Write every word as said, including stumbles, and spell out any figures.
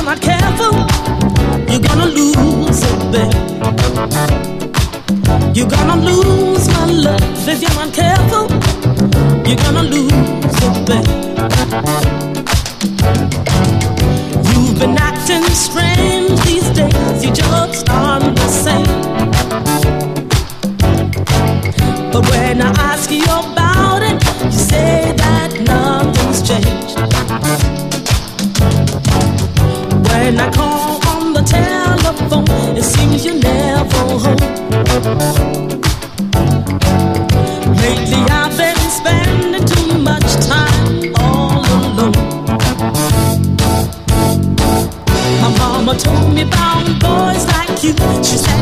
not careful, you're gonna lose it, babe. You're gonna lose my love if you're not careful. You're gonna lose it, babe. You've been acting strange these days. You just aren't the same. But when I ask you about it, you say that nothing's changed. When I call on the telephone, it seems you never home. Lately I've been spending too much time all alone. My mama told me about boys like you. She said